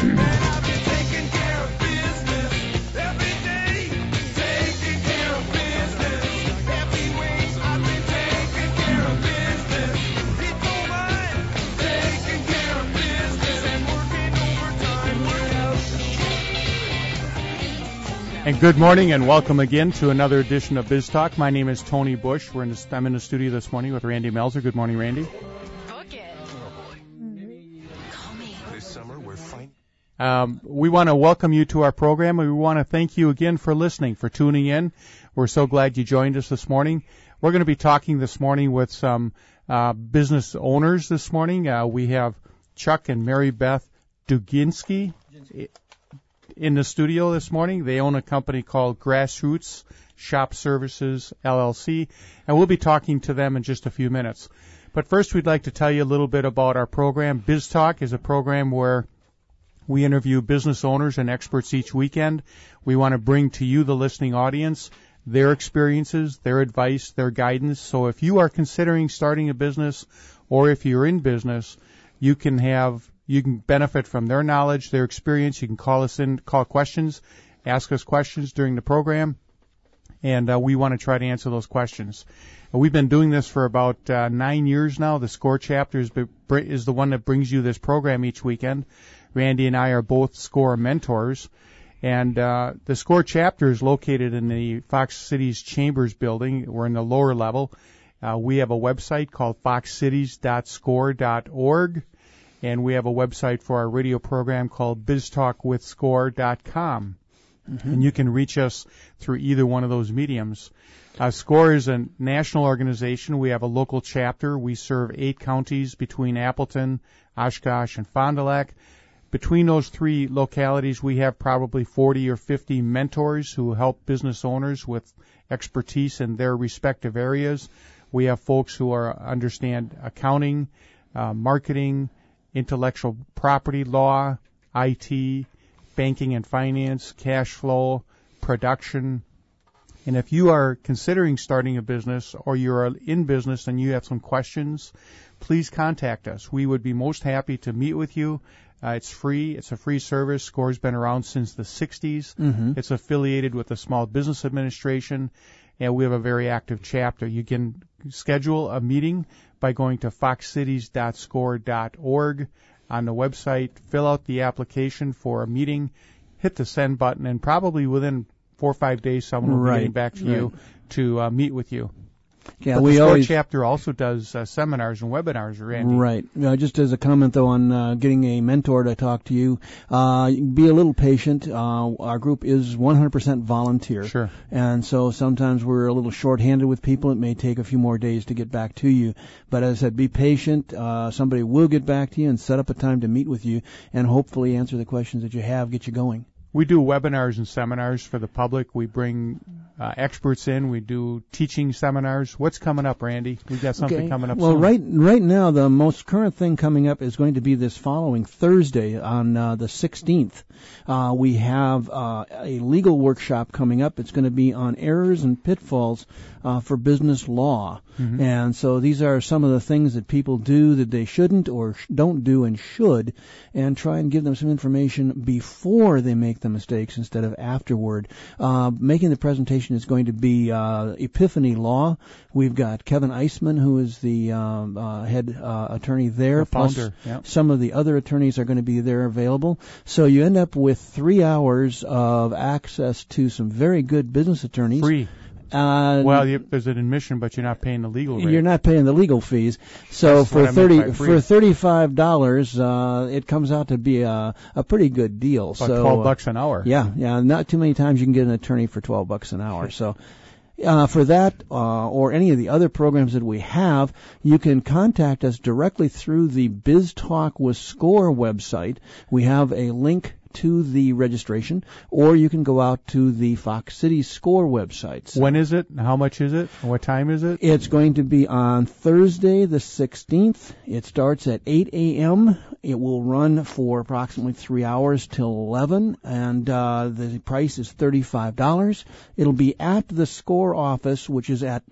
And good morning and welcome again to another edition of Biz Talk. My name is Tony Bush. I'm in the studio this morning with Randy Melzer. Good morning, Randy. Book it. Call me. This summer we're fine. We want to welcome you to our program, and we want to thank you again for listening, for tuning in. We're so glad you joined us this morning. We're going to be talking this morning with some business owners this morning. We have Chuck and Mary Beth Duginski in the studio this morning. They own a company called Grassroots Shop Services, LLC, and we'll be talking to them in just a few minutes. But first, we'd like to tell you a little bit about our program. Biz Talk is a program where we interview business owners and experts each weekend. We want to bring to you, the listening audience, their experiences, their advice, their guidance. So if you are considering starting a business, or if you're in business, you can benefit from their knowledge, their experience. You can call us in, call questions, ask us questions during the program, and we want to try to answer those questions. We've been doing this for about 9 years now. The SCORE chapter is the one that brings you this program each weekend. Randy and I are both SCORE mentors, and the SCORE chapter is located in the Fox Cities Chambers building. We're in the lower level. We have a website called foxcities.score.org. And we have a website for our radio program called biztalkwithscore.com. Mm-hmm. And you can reach us through either one of those mediums. SCORE is a national organization. We have a local chapter. We serve 8 counties between Appleton, Oshkosh, and Fond du Lac. Between those 3 localities, we have probably 40 or 50 mentors who help business owners with expertise in their respective areas. We have folks who understand accounting, marketing, intellectual property law, IT, banking and finance, cash flow, production. And if you are considering starting a business, or you're in business and you have some questions, please contact us. We would be most happy to meet with you. It's free. It's a free service. SCORE's been around since the 60s. Mm-hmm. It's affiliated with the Small Business Administration, and we have a very active chapter. You can schedule a meeting by going to foxcities.score.org on the website, fill out the application for a meeting, hit the send button, and probably within 4 or 5 days someone will be getting back to you to meet with you. Yeah, but the SCORE chapter also does seminars and webinars, Randy. Right. Just as a comment, though, on getting a mentor to talk to you, be a little patient. Our group is 100% volunteer. Sure. And so sometimes we're a little short-handed with people. It may take a few more days to get back to you. But as I said, be patient. Somebody will get back to you and set up a time to meet with you and hopefully answer the questions that you have, get you going. We do webinars and seminars for the public. We bring experts in. We do teaching seminars. What's coming up, Randy? We've got something coming up soon. Well, right now, the most current thing coming up is going to be this following Thursday on the 16th. We have a legal workshop coming up. It's going to be on errors and pitfalls for business law. Mm-hmm. And so these are some of the things that people do that they shouldn't or don't do and should, and try and give them some information before they make the mistakes instead of afterward. Making the presentation is going to be Epiphany Law. We've got Kevin Eisman, who is the head attorney there. The founder, plus yep. Some of the other attorneys are going to be there available. So you end up with 3 hours of access to some very good business attorneys. Free. Well, there's an admission, but you're not paying the legal rate. You're not paying the legal fees. So for $35, it comes out to be a pretty good deal. About $12 an hour. Yeah. Not too many times you can get an attorney for $12 an hour. So. For that or any of the other programs that we have, you can contact us directly through the Biz Talk with SCORE website. We have a link to the registration, or you can go out to the Fox City Score website. So when is it? How much is it? What time is it? it's going to be on Thursday the 16th. It starts at 8 a.m. It will run for approximately 3 hours till 11, and the price is $35. It'll be at the Score office, which is at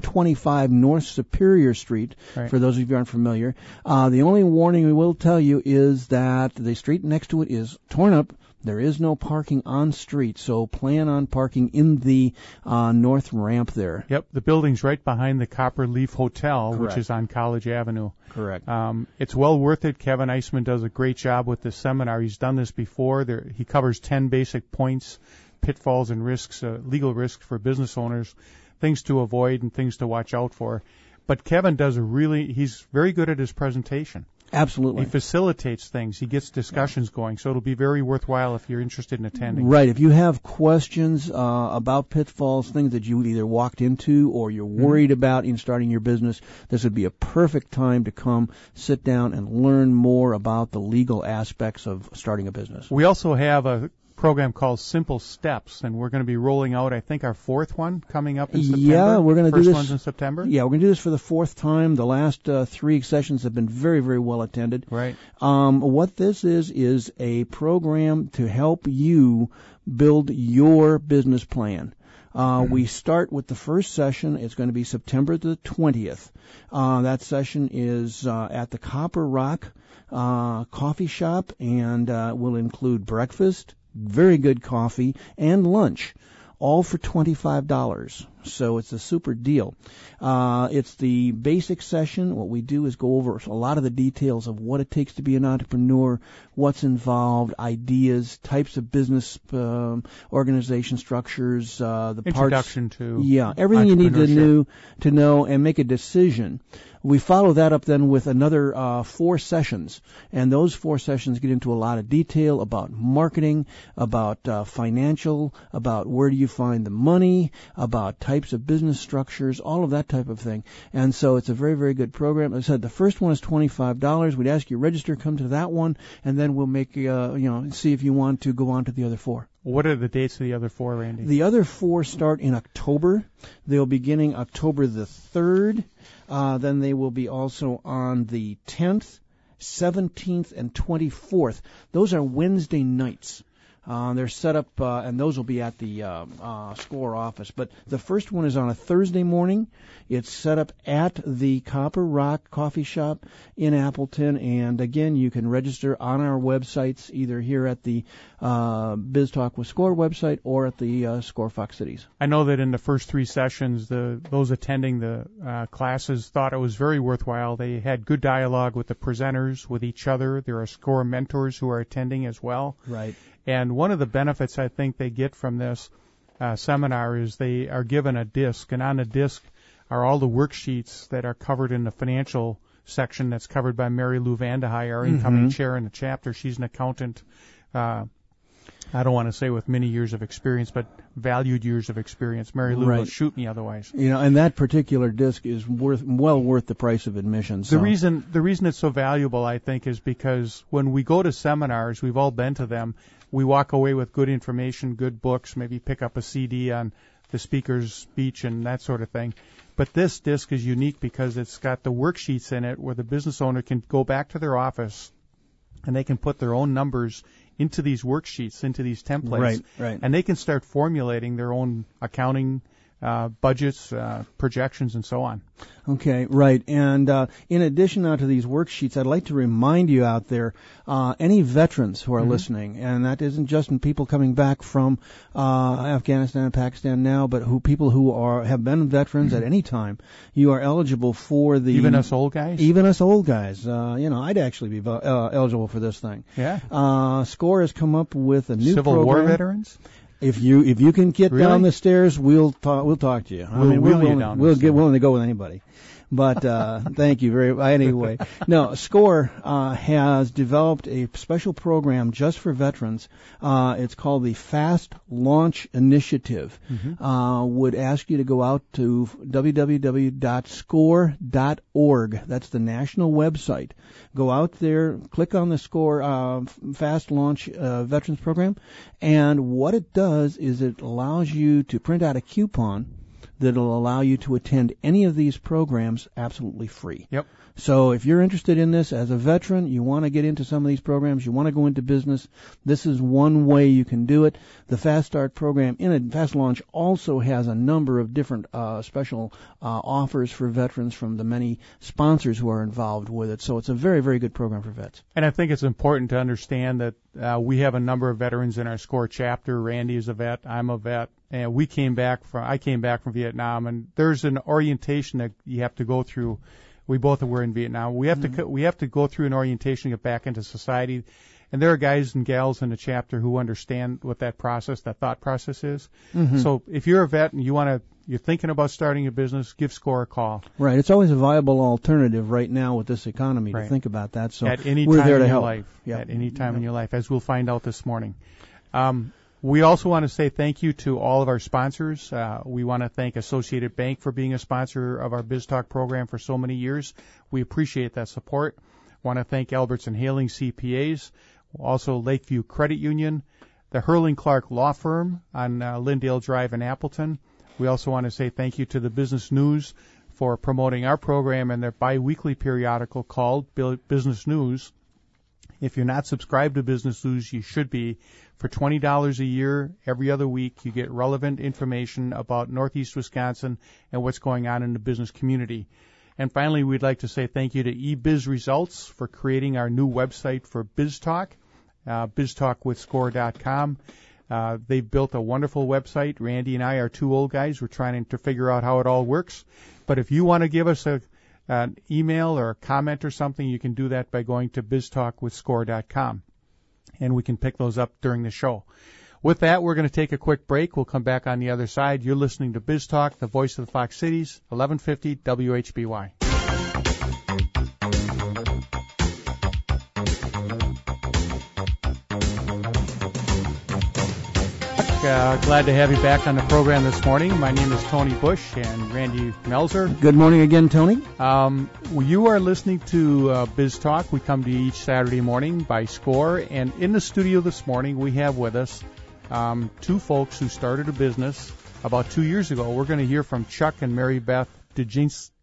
125 North Superior Street, Right. for those of you who aren't familiar. The only warning we will tell you is that the street next to it is torn up. There is no parking on street, so plan on parking in the north ramp there. Yep, the building's right behind the Copper Leaf Hotel, Correct. which is on College Avenue. Correct. It's well worth it. Kevin Eisman does a great job with this seminar. He's done this before. He covers 10 basic points, pitfalls and risks, legal risks for business owners, things to avoid and things to watch out for. But Kevin he's very good at his presentation. Absolutely. He facilitates things. He gets discussions going. So it'll be very worthwhile if you're interested in attending. Right. If you have questions about pitfalls, things that you either walked into or you're worried about in starting your business, this would be a perfect time to come sit down and learn more about the legal aspects of starting a business. We also have a program called Simple Steps, and we're going to be rolling out, I think, our fourth one coming up in September. Yeah, we're going to do First this. one's in September. Yeah, we're going to do this for the fourth time. The last 3 sessions have been very, very well attended. Right. What this is a program to help you build your business plan. We start with the first session. It's going to be September the 20th. That session is at the Copper Rock Coffee Shop, and will include breakfast, very good coffee, and lunch, all for $25. So it's a super deal. It's the basic session. What we do is go over a lot of the details of what it takes to be an entrepreneur, what's involved, ideas, types of business organization structures, the Introduction parts. to Everything you need entrepreneurship. to know and make a decision. We follow that up then with another 4 sessions, and those 4 sessions get into a lot of detail about marketing, about financial, about where do you find the money, about types of business structures, all of that type of thing. And so it's a very, very good program. As I said, the first one is $25. We'd ask you to register, come to that one, and then we'll make see if you want to go on to the other 4. What are the dates of the other 4, Randy? The other 4 start in October. They'll be beginning October the 3rd. Then they will be also on the 10th, 17th, and 24th. Those are Wednesday nights. They're set up, and those will be at the Score office. But the first one is on a Thursday morning. It's set up at the Copper Rock Coffee Shop in Appleton. And again, you can register on our websites, either here at the Biz Talk with Score website or at the Score Fox Cities. I know that in the first 3 sessions, those attending the classes thought it was very worthwhile. They had good dialogue with the presenters, with each other. There are Score mentors who are attending as well. Right. And one of the benefits I think they get from this seminar is they are given a disc, and on the disc are all the worksheets that are covered in the financial section that's covered by Mary Lou Vandehy, our incoming chair in the chapter. She's an accountant. I don't want to say with many years of experience, but valued years of experience. Mary Lou will shoot me otherwise. And that particular disc is well worth the price of admission. So. The reason it's so valuable, I think, is because when we go to seminars, we've all been to them, we walk away with good information, good books, maybe pick up a CD on the speaker's speech and that sort of thing. But this disc is unique because it's got the worksheets in it where the business owner can go back to their office and they can put their own numbers into these worksheets, into these templates. Right. And they can start formulating their own accounting budgets, projections, and so on. Okay, right. And in addition now to these worksheets, I'd like to remind you out there, any veterans who are listening, and that isn't just people coming back from Afghanistan and Pakistan now, but people who have been veterans at any time, you are eligible for the... Even us old guys? Even us old guys. I'd actually be eligible for this thing. Yeah. SCORE has come up with a new Civil program. War veterans? If you can get down the stairs, we'll talk to you. We'll wheel you down. We'll get willing to go with anybody. But thank you very much. Anyway, no, SCORE has developed a special program just for veterans. It's called the Fast Launch Initiative. Would ask you to go out to www.score.org. That's the national website. Go out there, click on the SCORE Fast Launch Veterans Program, and what it does is it allows you to print out a coupon that'll allow you to attend any of these programs absolutely free. Yep. So if you're interested in this as a veteran, you want to get into some of these programs, you want to go into business, this is one way you can do it. The Fast Start program in a Fast Launch also has a number of different special offers for veterans from the many sponsors who are involved with it. So it's a very, very good program for vets. And I think it's important to understand that we have a number of veterans in our SCORE chapter. Randy is a vet. I'm a vet. And I came back from Vietnam, and there's an orientation that you have to go through. We both were in Vietnam. We have to go through an orientation to get back into society. And there are guys and gals in the chapter who understand what that thought process is. So if you're a vet and you're thinking about starting a business, give SCORE a call. Right. It's always a viable alternative right now with this economy to think about that. So we're there to help. At any time in your life, as we'll find out this morning. We also want to say thank you to all of our sponsors. We want to thank Associated Bank for being a sponsor of our BizTalk program for so many years. We appreciate that support. Want to thank Albertson Hailing CPAs, also Lakeview Credit Union, the Hurling Clark Law Firm on Lyndale Drive in Appleton. We also want to say thank you to the Business News for promoting our program and their biweekly periodical called Business News. If you're not subscribed to Business News, you should be. For $20 a year, every other week, you get relevant information about Northeast Wisconsin and what's going on in the business community. And finally, we'd like to say thank you to eBiz Results for creating our new website for BizTalk, biztalkwithscore.com. They've built a wonderful website. Randy and I are two old guys. We're trying to figure out how it all works. But if you want to give us an email or a comment or something, you can do that by going to biztalkwithscore.com. And we can pick those up during the show. With that, we're going to take a quick break. We'll come back on the other side. You're listening to BizTalk, the voice of the Fox Cities, 1150 WHBY. Glad to have you back on the program this morning. My name is Tony Bush and Randy Melzer. Good morning again, Tony. You are listening to BizTalk. We come to you each Saturday morning by SCORE. And in the studio this morning, we have with us two folks who started a business about 2 years ago. We're going to hear from Chuck and Mary Beth Duginski.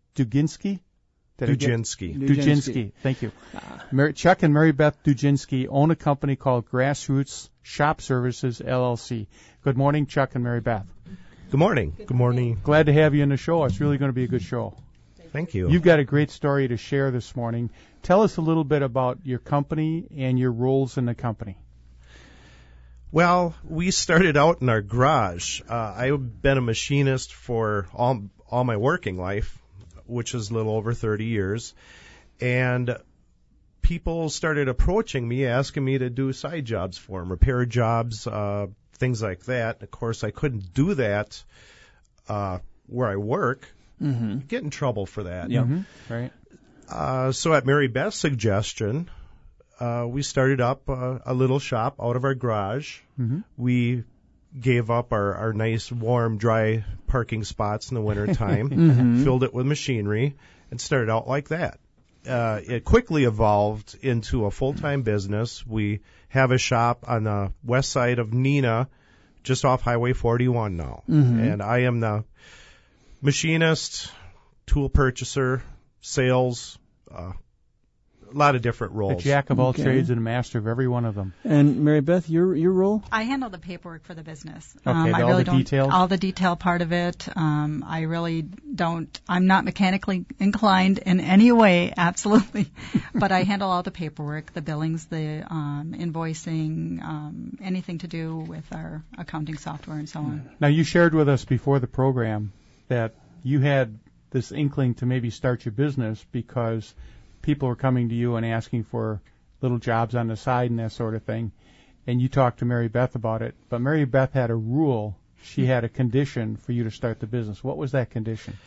Duginski. Thank you. Chuck and Mary Beth Duginski own a company called Grassroots Shop Services, LLC. Good morning, Chuck and Mary Beth. Good morning. Good morning. Glad to have you in the show. It's really going to be a good show. Thank you. You've got a great story to share this morning. Tell us a little bit about your company and your roles in the company. Well, we started out in our garage. I've been a machinist for all my working life, which is a little over 30 years. And people started approaching me, asking me to do side jobs for them, repair jobs, things like that. Of course, I couldn't do that where I work. Get in trouble for that. Right. So at Mary Beth's suggestion, we started up a little shop out of our garage. We gave up our nice, warm, dry parking spots in the wintertime, filled it with machinery, and started out like that. It quickly evolved into a full-time business. We have a shop on the west side of Neenah, just off Highway 41 now. And I am the machinist, tool purchaser, sales, a lot of different roles. A jack of all trades and a master of every one of them. And Mary Beth, your role? I handle the paperwork for the business. Okay, all the details? All the detail part of it. I really don't. I'm not mechanically inclined in any way, absolutely. But I handle all the paperwork, the billings, the invoicing, anything to do with our accounting software and so on. Now, you shared with us before the program that you had this inkling to maybe start your business because people were coming to you and asking for little jobs on the side and that sort of thing. And you talked to Mary Beth about it. But Mary Beth had a rule. She had a condition for you to start the business. What was that condition?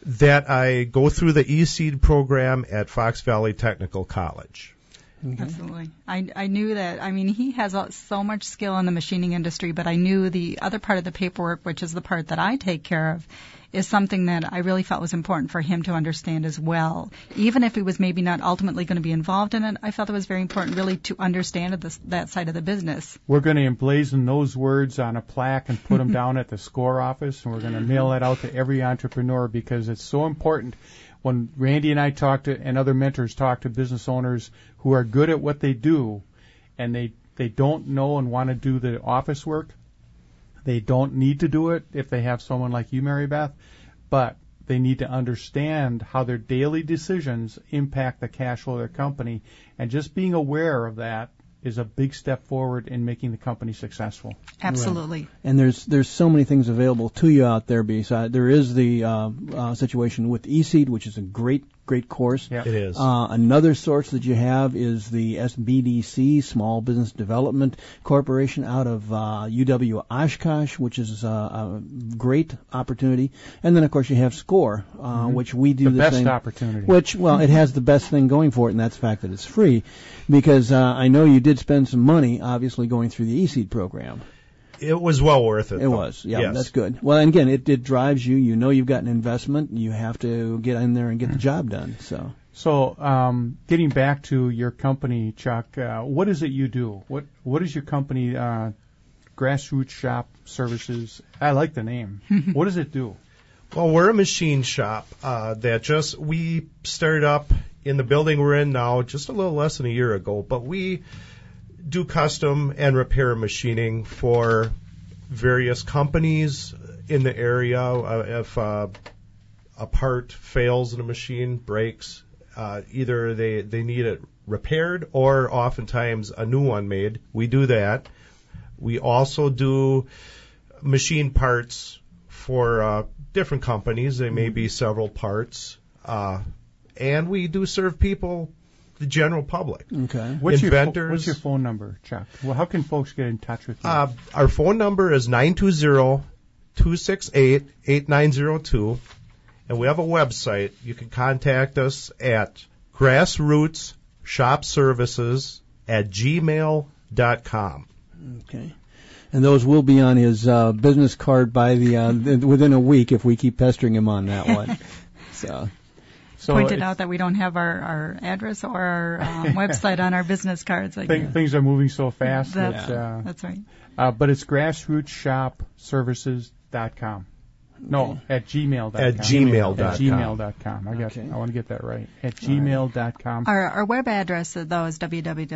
That I go through the eSeed program at Fox Valley Technical College. Absolutely. I knew that. I mean, he has so much skill in the machining industry, but I knew the other part of the paperwork, which is the part that I take care of, is something that I really felt was important for him to understand as well. Even if he was maybe not ultimately going to be involved in it, I felt it was very important really to understand that side of the business. We're going to emblazon those words on a plaque and put them down at the SCORE office, and we're going to mail that out to every entrepreneur because it's so important. When Randy and I talk to, and other mentors talk to business owners who are good at what they do, and they don't know and want to do the office work, they don't need to do it if they have someone like you, Mary Beth, but they need to understand how their daily decisions impact the cash flow of their company, and just being aware of that is a big step forward in making the company successful. Absolutely. Right. And there's so many things available to you out there. Besides, there is the situation with eSeed, which is a great course. Yep. It is. Another source that you have is the SBDC, Small Business Development Corporation, out of UW Oshkosh, which is a great opportunity. And then, of course, you have SCORE, which we do the best same. Opportunity. Which, well, it has the best thing going for it, and that's the fact that it's free. Because I know you did spend some money, obviously, going through the eSeed program. It was well worth it. It was, yeah, Yes. That's good. Well, and again, it drives you. You know you've got an investment. You have to get in there and get the job done. So, getting back to your company, Chuck, what is it you do? What is your company, Grassroots Shop Services? I like the name. What does it do? Well, we're a machine shop we started up in the building we're in now just a little less than a year ago, but we do custom and repair machining for various companies in the area. If a part fails in a machine, breaks, either they need it repaired or oftentimes a new one made. We do that. We also do machine parts for different companies. They may be several parts. And we do serve people, the general public. Okay. What's Inventors. your phone number, Chuck? Well, how can folks get in touch with you? Our phone number is 920-268-8902, and we have a website. You can contact us at grassrootsshopservices@gmail.com. Okay. And those will be on his business card by within a week if we keep pestering him on that one. So Pointed out that we don't have our address or our website on our business cards. Things are moving so fast. That's right. But it's grassrootsshopservices.com. No, at gmail.com. At gmail.com. At gmail.com. I want to get that right. At gmail.com. Our web address, though, is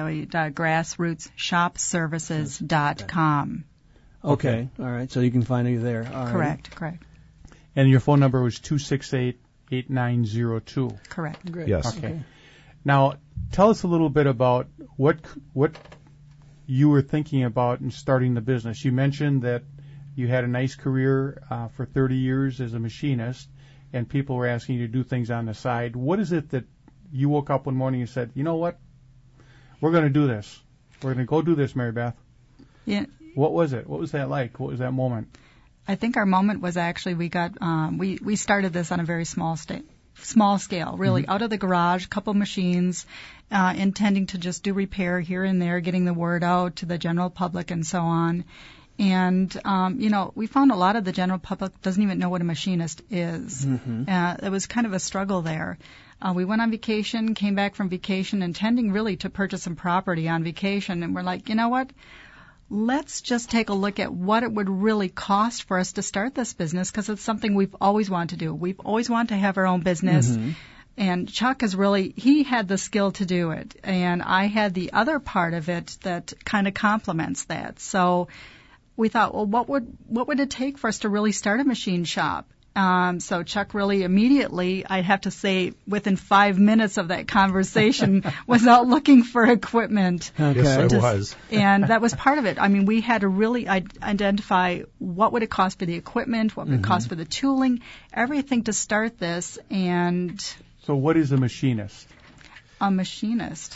www.grassrootsshopservices.com. Okay. All right. So you can find you there. All right. Correct. And your phone number was 268-8902. Correct. Great. Yes. Okay. Now, tell us a little bit about what you were thinking about in starting the business. You mentioned that you had a nice career for 30 years as a machinist, and people were asking you to do things on the side. What is it that you woke up one morning and said, you know what, we're going to do this. We're going to go do this, Mary Beth. Yeah. What was it? What was that like? What was that moment? I think our moment was actually we started this on a very small scale, really, out of the garage, a couple machines, intending to just do repair here and there, getting the word out to the general public and so on. And, we found a lot of the general public doesn't even know what a machinist is. It was kind of a struggle there. We went on vacation, came back from vacation, intending really to purchase some property on vacation, and we're like, you know what? Let's just take a look at what it would really cost for us to start this business, because it's something we've always wanted to do. We've always wanted to have our own business. And Chuck he had the skill to do it. And I had the other part of it that kind of complements that. So we thought, well, what would it take for us to really start a machine shop? So Chuck really immediately, I'd have to say, within 5 minutes of that conversation, was out looking for equipment. Okay. Yes, I was. And that was part of it. I mean, we had to really identify what would it cost for the equipment, what would it cost for the tooling, everything to start this. And So what is a machinist? A machinist.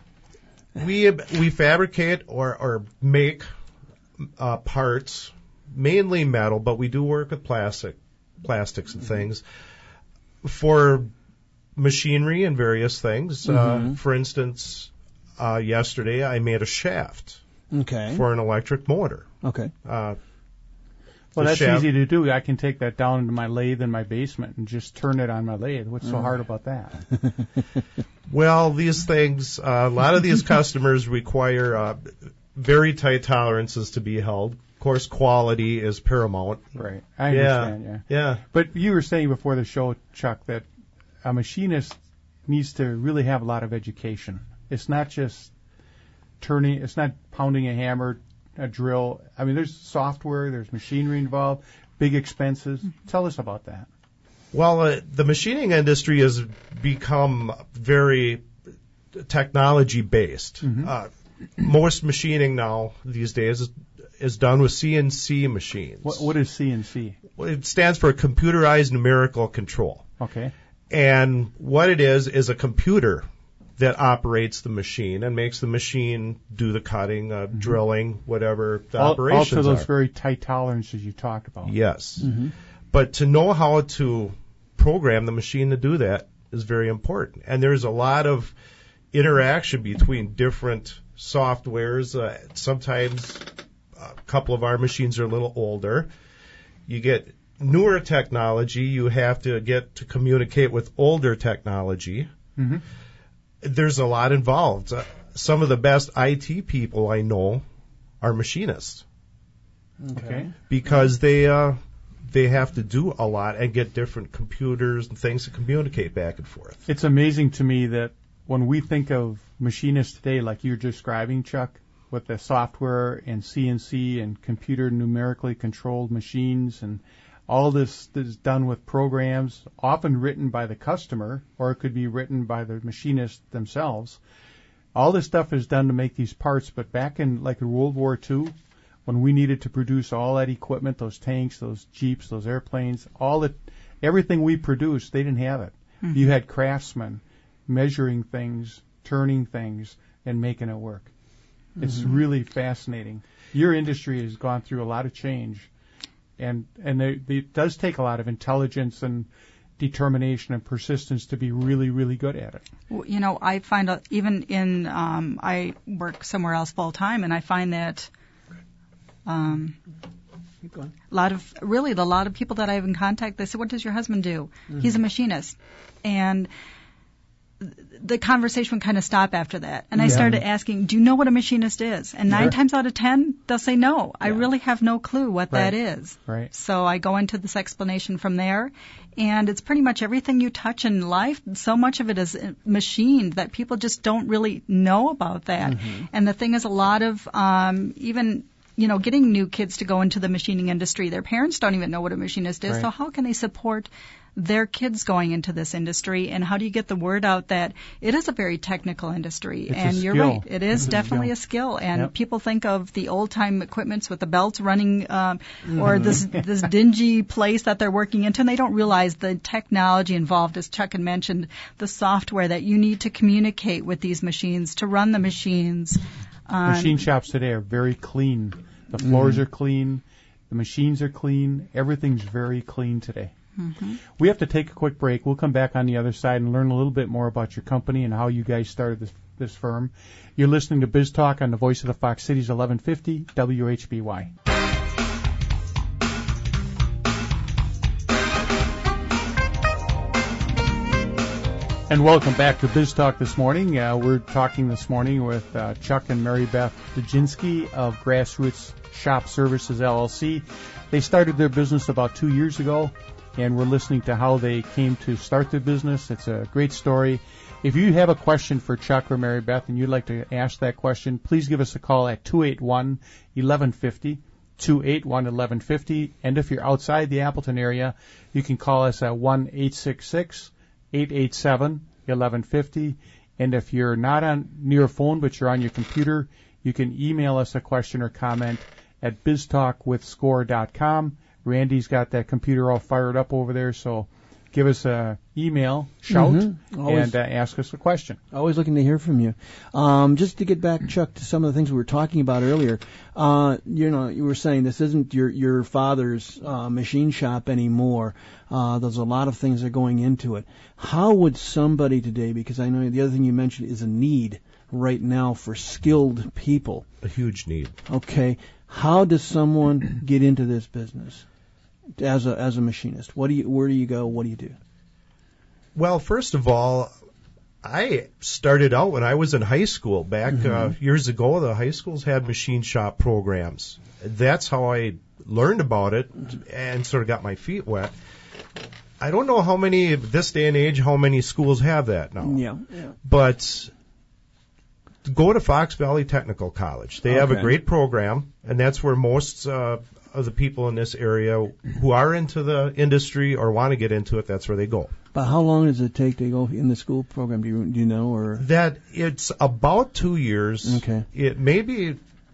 We fabricate or make parts mainly metal, but we do work with plastics and things for machinery and various things. For instance, yesterday I made a shaft for an electric motor. Okay. Well, that's easy to do. I can take that down into my lathe in my basement and just turn it on my lathe. What's so hard about that? Well, these things, a lot of these customers require very tight tolerances to be held. Of course, quality is paramount. Right. I understand, Yeah. But you were saying before the show, Chuck, that a machinist needs to really have a lot of education. It's not just it's not pounding a hammer, a drill. I mean, there's software, there's machinery involved, big expenses. Tell us about that. Well, the machining industry has become very technology-based. Most machining now these days is done with CNC machines. What is CNC? Well, it stands for computerized numerical control. Okay. And what it is a computer that operates the machine and makes the machine do the cutting, drilling, whatever the operations are. Also those very tight tolerances you talked about. Yes. But to know how to program the machine to do that is very important. And there's a lot of interaction between different softwares. Sometimes a couple of our machines are a little older. You get newer technology, you have to get to communicate with older technology. There's a lot involved. Some of the best IT people I know are machinists. Okay. Because they have to do a lot and get different computers and things to communicate back and forth. It's amazing to me that when we think of machinists today, like you're describing, Chuck, with the software and CNC and computer numerically controlled machines and all this is done with programs, often written by the customer, or it could be written by the machinist themselves. All this stuff is done to make these parts, but back in like World War II, when we needed to produce all that equipment, those tanks, those jeeps, those airplanes, everything we produced, they didn't have it. You had craftsmen measuring things, turning things, and making it work. It's really fascinating. Your industry has gone through a lot of change. And it does take a lot of intelligence and determination and persistence to be really, really good at it. Well, you know, I find even in I work somewhere else full time, and I find that a lot of people that I have in contact, they say, "What does your husband do?" He's a machinist, and the conversation would kind of stop after that. And I started asking, do you know what a machinist is? And 9 times out of 10, they'll say no. I really have no clue what that is. Right. So I go into this explanation from there. And it's pretty much everything you touch in life. So much of it is machined that people just don't really know about that. And the thing is, a lot of even getting new kids to go into the machining industry, their parents don't even know what a machinist is. Right. So how can they support their kids going into this industry, and how do you get the word out that it is a very technical industry? It's and a you're skill. right, it is definitely a skill. And people think of the old time equipments with the belts running, or this dingy place that they're working into, and they don't realize the technology involved, as Chuck had mentioned, the software that you need to communicate with these machines to run the machines. Machine shops today are very clean. The floors are clean. The machines are clean. Everything's very clean today. We have to take a quick break. We'll come back on the other side and learn a little bit more about your company and how you guys started this firm. You're listening to Biz Talk on the Voice of the Fox Cities 1150 WHBY. And welcome back to Biz Talk this morning. We're talking this morning with Chuck and Mary Beth Dujinski of Grassroots Shop Services, LLC. They started their business about 2 years ago, and we're listening to how they came to start their business. It's a great story. If you have a question for Chuck or Mary Beth and you'd like to ask that question, please give us a call at 281-1150, 281-1150. And if you're outside the Appleton area, you can call us at 1-866-887-1150. And if you're not on near a phone but you're on your computer, you can email us a question or comment at biztalkwithscore.com. Randy's got that computer all fired up over there, so give us a email, shout, Always. and ask us a question. Always looking to hear from you. Just to get back, Chuck, to some of the things we were talking about earlier. You were saying this isn't your father's machine shop anymore. There's a lot of things that are going into it. How would somebody today, because I know the other thing you mentioned is a need right now for skilled people. A huge need. Okay. How does someone get into this business as a machinist? Where do you go? What do you do? Well, first of all, I started out when I was in high school back years ago. The high schools had machine shop programs. That's how I learned about it and sort of got my feet wet. I don't know how many, this day and age, how many schools have that now. Yeah. But go to Fox Valley Technical College. They have a great program, and that's where most of the people in this area who are into the industry or want to get into it, that's where they go. But how long does it take to go in the school program? Do you know? Or that it's about 2 years. Okay. It may be,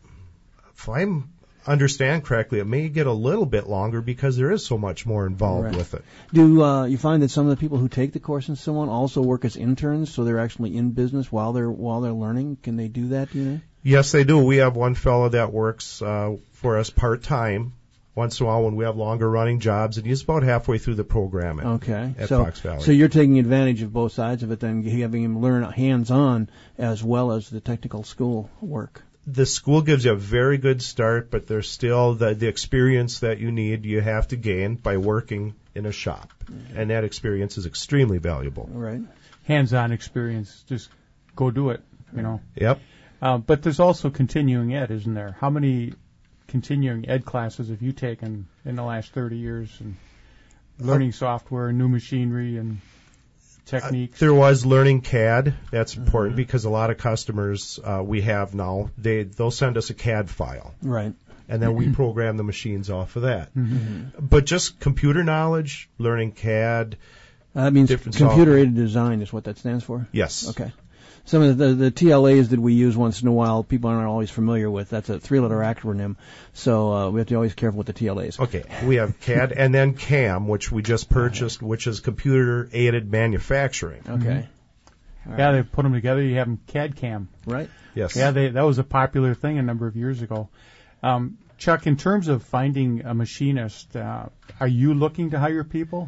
if I understand correctly, it may get a little bit longer because there is so much more involved with it. Do you find that some of the people who take the course and so on also work as interns, so they're actually in business while they're learning? Can they do that? Do you know? Yes, they do. We have one fellow that works for us part-time once in a while when we have longer-running jobs, and he's about halfway through the program at Fox Valley. So you're taking advantage of both sides of it then, having him learn hands-on as well as the technical school work. The school gives you a very good start, but there's still the experience that you need, you have to gain by working in a shop. And that experience is extremely valuable. Right. Hands-on experience. Just go do it, you know. Yep. But there's also continuing ed, isn't there? How many continuing ed classes have you taken in the last 30 years and learning software, new machinery, and techniques? There was learning CAD. That's important because a lot of customers we have now, they'll send us a CAD file. Right. And then we program the machines off of that. But just computer knowledge, learning CAD. That means computer-aided design is what that stands for? Yes. Okay. Some of the TLAs that we use once in a while, people aren't always familiar with. That's a 3-letter acronym, so we have to be always careful with the TLAs. Okay, we have CAD and then CAM, which we just purchased, which is computer-aided manufacturing. Okay. Yeah, they put them together. You have them CAD CAM. Right. Yes. Yeah, that was a popular thing a number of years ago. Chuck, in terms of finding a machinist, are you looking to hire people?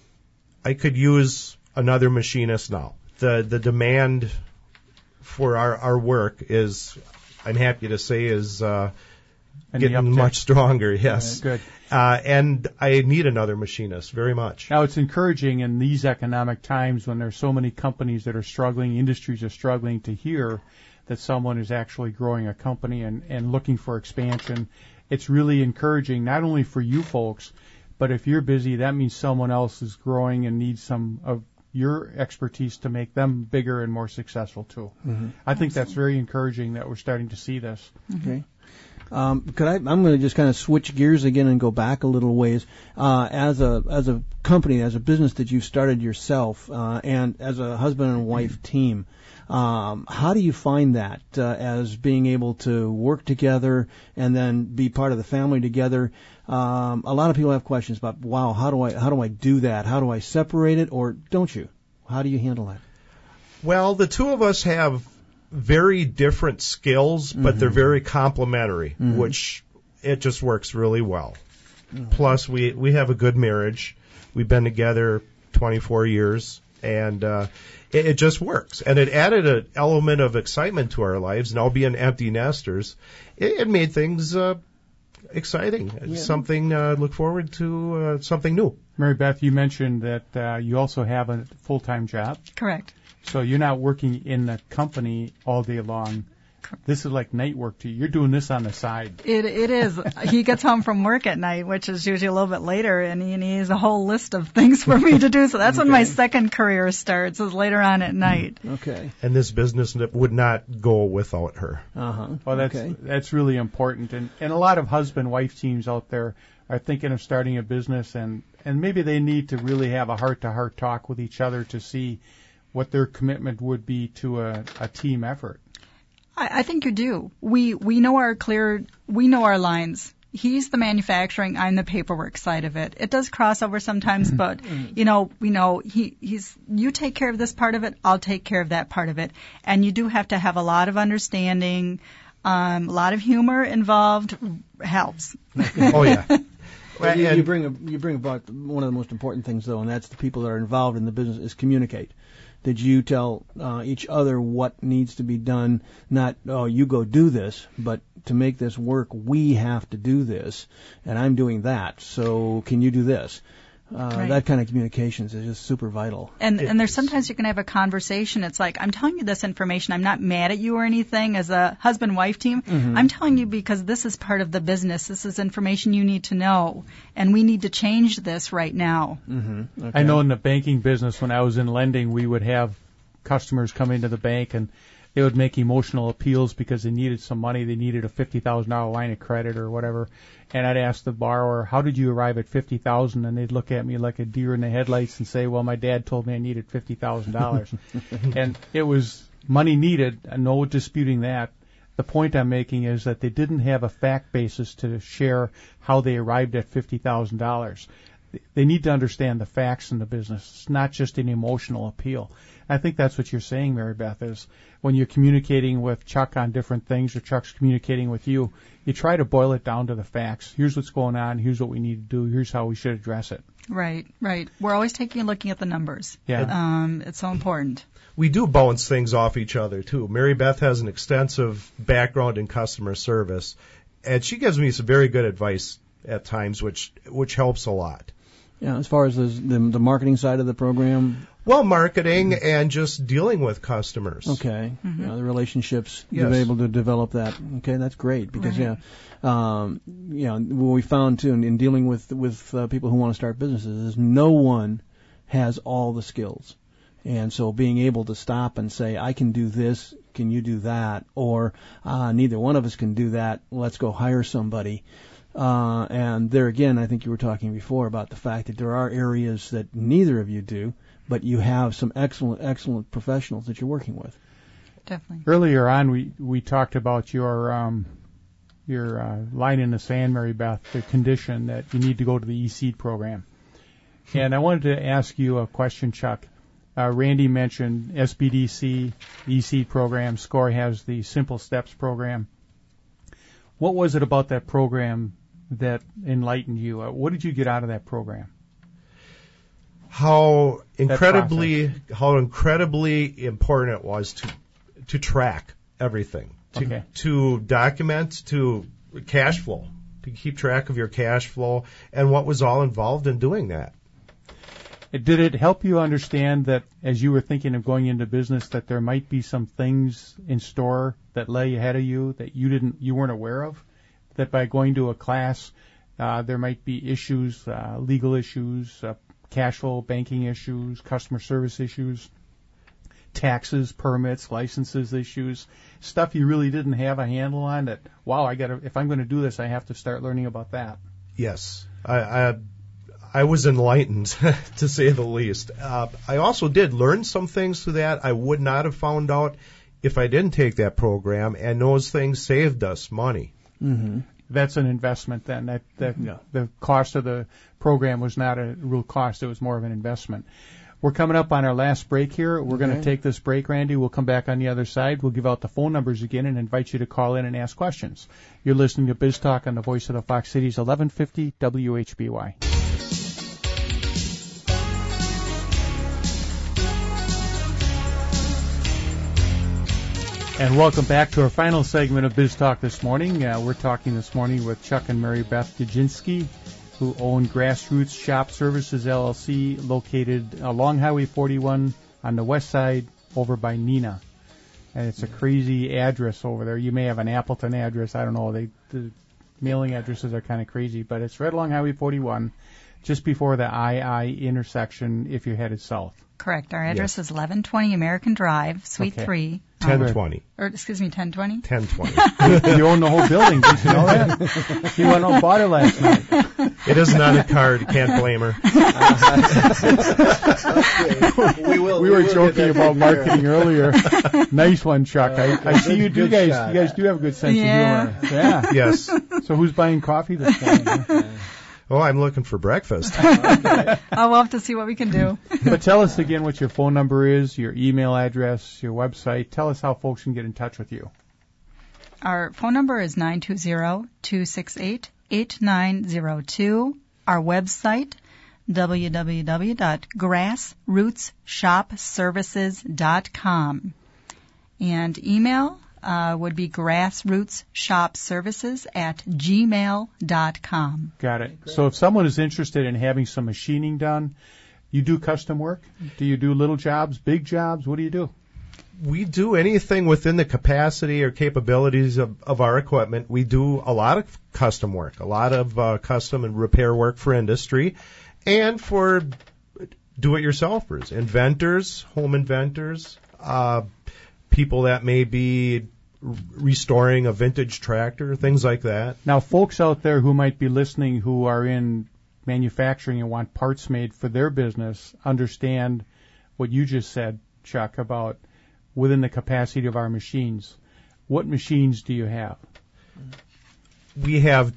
I could use another machinist now. The demand for our work is, I'm happy to say, is getting much stronger, yes. Good. And I need another machinist very much. Now, it's encouraging in these economic times when there's so many companies that are struggling, industries are struggling, to hear that someone is actually growing a company and looking for expansion. It's really encouraging, not only for you folks, but if you're busy, that means someone else is growing and needs some of your expertise to make them bigger and more successful too. I think that's very encouraging that we're starting to see this. Okay. I'm going to just kind of switch gears again and go back a little ways. As a company, as a business that you started yourself, and as a husband and wife team, how do you find that as being able to work together and then be part of the family together? A lot of people have questions about, wow, how do I do that? How do I separate it, or don't you? How do you handle that? Well, the two of us have very different skills, but they're very complementary, which it just works really well. Plus, we have a good marriage. We've been together 24 years, and it just works. And it added an element of excitement to our lives. Now, being empty nesters, it made things exciting. Something look forward to, something new. Mary Beth, you mentioned that you also have a full-time job. Correct. So you're not working in the company all day long. This is like night work to you. You're doing this on the side. It is. He gets home from work at night, which is usually a little bit later, and he has a whole list of things for me to do. So that's when my second career starts, is later on at night. Okay. And this business would not go without her. Well, that's really important. And a lot of husband-wife teams out there are thinking of starting a business, and maybe they need to really have a heart-to-heart talk with each other to see what their commitment would be to a team effort. I think you do. We know our lines, he's the manufacturing, I'm the paperwork side of it. It does cross over sometimes, but we know he's you take care of this part of it, I'll take care of that part of it. And you do have to have a lot of understanding, a lot of humor involved helps. Oh yeah. You bring about one of the most important things, though, and that's the people that are involved in the business is communicate. Did you tell each other what needs to be done? Not, oh, you go do this, but to make this work, we have to do this, and I'm doing that. So can you do this? Right. That kind of communications is just super vital. And there's sometimes you can have a conversation. It's like, I'm telling you this information. I'm not mad at you or anything as a husband-wife team. Mm-hmm. I'm telling you because this is part of the business. This is information you need to know, and we need to change this right now. Mm-hmm. Okay. I know in the banking business, when I was in lending, we would have customers come into the bank and they would make emotional appeals because they needed some money. They needed a $50,000 line of credit or whatever. And I'd ask the borrower, how did you arrive at $50,000? And they'd look at me like a deer in the headlights and say, well, my dad told me I needed $50,000. And it was money needed, no disputing that. The point I'm making is that they didn't have a fact basis to share how they arrived at $50,000. They need to understand the facts in the business. It's not just an emotional appeal. I think that's what you're saying, Mary Beth, is when you're communicating with Chuck on different things or Chuck's communicating with you, you try to boil it down to the facts. Here's what's going on. Here's what we need to do. Here's how we should address it. Right. We're always taking and looking at the numbers. Yeah. It's so important. We do bounce things off each other, too. Mary Beth has an extensive background in customer service, and she gives me some very good advice at times, which helps a lot. Yeah, as far as the marketing side of the program? Well, marketing and just dealing with customers. Okay. Mm-hmm. The relationships, Yes. you're able to develop that. Okay, that's great because, Right. what we found, too, in dealing with people who want to start businesses is no one has all the skills. And so being able to stop and say, I can do this, can you do that? Or neither one of us can do that, let's go hire somebody. And there again, I think you were talking before about the fact that there are areas that neither of you do, but you have some excellent professionals that you're working with. Definitely. Earlier on, we talked about your line in the sand, Mary Beth, the condition that you need to go to the e-seed program. And I wanted to ask you a question, Chuck. Randy mentioned SBDC, e-seed program. SCORE has the Simple Steps program. What was it about that program that enlightened you? What did you get out of that program? How incredibly important it was to track everything, to document, to cash flow, to keep track of your cash flow, and what was all involved in doing that. Did it help you understand that as you were thinking of going into business that there might be some things in store that lay ahead of you that you weren't aware of? That by going to a class, there might be issues, legal issues, cash flow, banking issues, customer service issues, taxes, permits, licenses issues, stuff you really didn't have a handle on that, wow, if I'm going to do this, I have to start learning about that. Yes. I was enlightened, to say the least. I also did learn some things through that I would not have found out if I didn't take that program, and those things saved us money. Mm-hmm. That's an investment then. The cost of the program was not a real cost. It was more of an investment. We're coming up on our last break here. We're going to take this break, Randy. We'll come back on the other side. We'll give out the phone numbers again and invite you to call in and ask questions. You're listening to Biz Talk on the Voice of the Fox Cities, 1150 WHBY. And welcome back to our final segment of Biz Talk this morning. We're talking this morning with Chuck and Mary Beth Dudzinski, who own Grassroots Shop Services, LLC, located along Highway 41 on the west side over by Neenah. And it's a crazy address over there. You may have an Appleton address. I don't know. The mailing addresses are kind of crazy, but it's right along Highway 41. just before the I intersection if you're headed south. Correct. Our address is 1120 American Drive, Suite 3. 1020. 1020. 1020. You own the whole building. Did you know that? You went and bought it last night. It isn't on the card. Can't blame her. We were joking about marketing earlier. Nice one, Chuck. I see you do guys. You guys do have a good sense of humor. Yeah. Yes. So who's buying coffee this morning? Oh, I'm looking for breakfast. I'll have to see what we can do. But tell us again what your phone number is, your email address, your website. Tell us how folks can get in touch with you. Our phone number is 920-268-8902. Our website, www.grassrootshopservices.com. And email would be grassrootshopservices@gmail.com. Got it. So if someone is interested in having some machining done, you do custom work? Do you do little jobs, big jobs? What do you do? We do anything within the capacity or capabilities of our equipment. We do a lot of custom work, a lot of custom and repair work for industry and for do-it-yourselfers, inventors, home inventors, people that may be restoring a vintage tractor, things like that. Now, folks out there who might be listening who are in manufacturing and want parts made for their business understand what you just said, Chuck, about within the capacity of our machines. What machines do you have? We have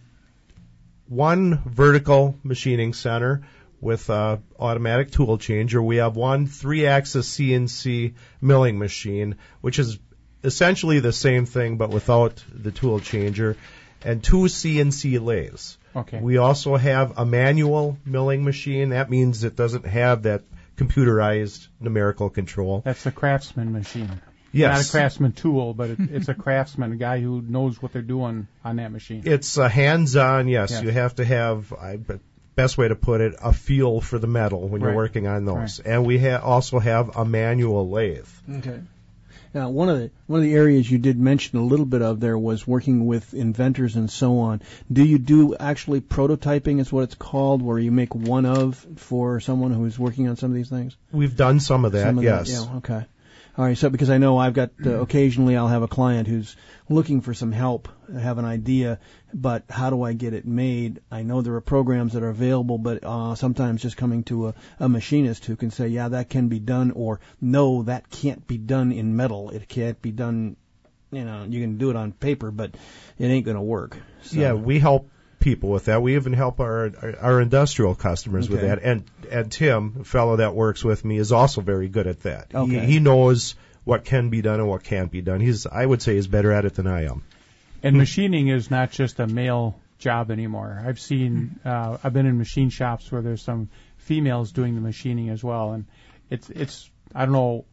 one vertical machining center with an automatic tool changer. We have one 3-axis CNC milling machine, which is essentially the same thing but without the tool changer, and 2 CNC lathes. Okay. We also have a manual milling machine. That means it doesn't have that computerized numerical control. That's a Craftsman machine. Yes. Not a Craftsman tool, but it's a Craftsman, a guy who knows what they're doing on that machine. It's a hands-on, yes. Yes. You have to have, best way to put it, a feel for the metal when you're working on those. Right. And we also have a manual lathe. Okay. Now, one of the areas you did mention a little bit of there was working with inventors and so on. Do you do actually prototyping, is what it's called, where you make one of for someone who's working on some of these things? We've done some of that, yes. Yeah, okay. All right, so because I know I've got, occasionally I'll have a client who's looking for some help, have an idea, but how do I get it made? I know there are programs that are available, but sometimes just coming to a machinist who can say, yeah, that can be done, or no, that can't be done in metal. It can't be done, you can do it on paper, but it ain't going to work. So. Yeah, we help people with that. We even help our industrial customers with that. And Tim, a fellow that works with me, is also very good at that. Okay. He knows what can be done and what can't be done. I would say he's better at it than I am. And machining is not just a male job anymore. I've been in machine shops where there's some females doing the machining as well. And it's I don't know,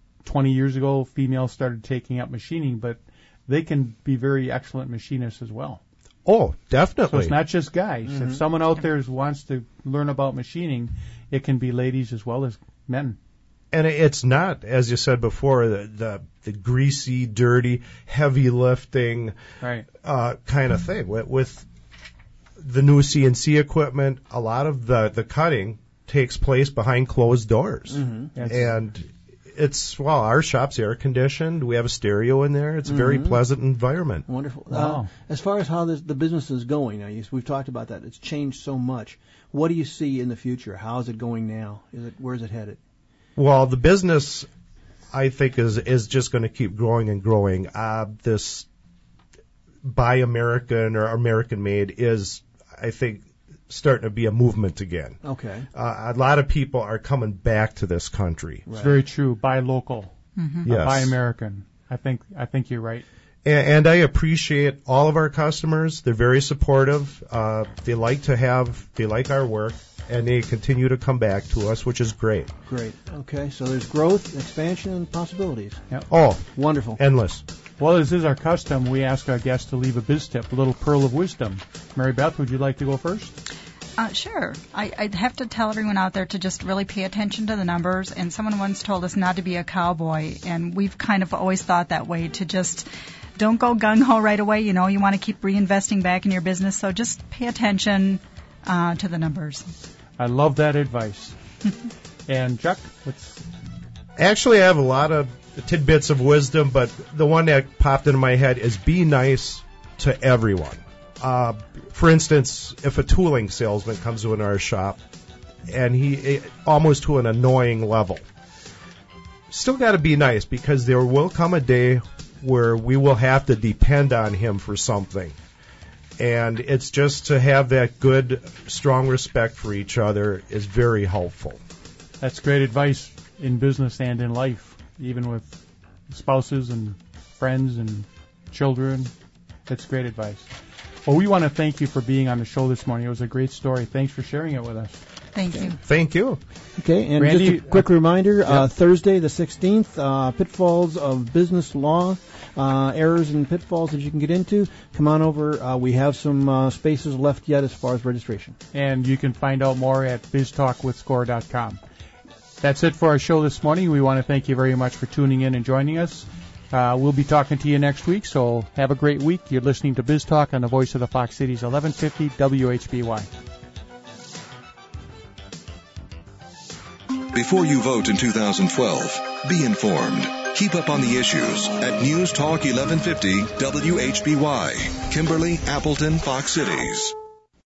20 years ago, females started taking up machining, but they can be very excellent machinists as well. Oh, definitely. So it's not just guys. Mm-hmm. If someone out there wants to learn about machining, it can be ladies as well as men. And it's not, as you said before, the greasy, dirty, heavy lifting kind of thing. With the new CNC equipment, a lot of the cutting takes place behind closed doors. Mm-hmm. And our shop's air conditioned. We have a stereo in there. It's a very pleasant environment. Wonderful. Wow. As far as how the business is going, now we've talked about that. It's changed so much. What do you see in the future? How is it going now? Where's it headed? Well, the business, I think, is just going to keep growing and growing. This Buy American or American Made is, I think, starting to be a movement again. Okay. A lot of people are coming back to this country. It's very true. Buy local. Mm-hmm. Yes. Buy American. I think you're right. And I appreciate all of our customers. They're very supportive. They like our work, and they continue to come back to us, which is great. Great. Okay. So there's growth, expansion, and possibilities. Yep. Oh, Wonderful. endless. Well, as is our custom, we ask our guests to leave a biz tip, a little pearl of wisdom. Mary Beth, would you like to go first? Sure. I'd have to tell everyone out there to just really pay attention to the numbers. And someone once told us not to be a cowboy, and we've kind of always thought that way, to just don't go gung-ho right away. You want to keep reinvesting back in your business, so just pay attention to the numbers. I love that advice. And Chuck, Actually, I have a lot of tidbits of wisdom, but the one that popped into my head is be nice to everyone. For instance, if a tooling salesman comes into our shop and he almost to an annoying level, still got to be nice, because there will come a day where we will have to depend on him for something. And it's just to have that good, strong respect for each other is very helpful. that's great advice in business and in life, even with spouses and friends and children. That's great advice. Well, we want to thank you for being on the show this morning. It was a great story. Thanks for sharing it with us. Thank you. Thank you. Okay, and Randy, just a quick reminder, Thursday the 16th, pitfalls of business law, errors and pitfalls that you can get into. Come on over. We have some spaces left yet as far as registration. And you can find out more at biztalkwithscore.com. That's it for our show this morning. We want to thank you very much for tuning in and joining us. We'll be talking to you next week, so have a great week. You're listening to Biz Talk on the Voice of the Fox Cities, 1150 WHBY. Before you vote in 2012, be informed. Keep up on the issues at News Talk 1150 WHBY, Kimberly, Appleton, Fox Cities.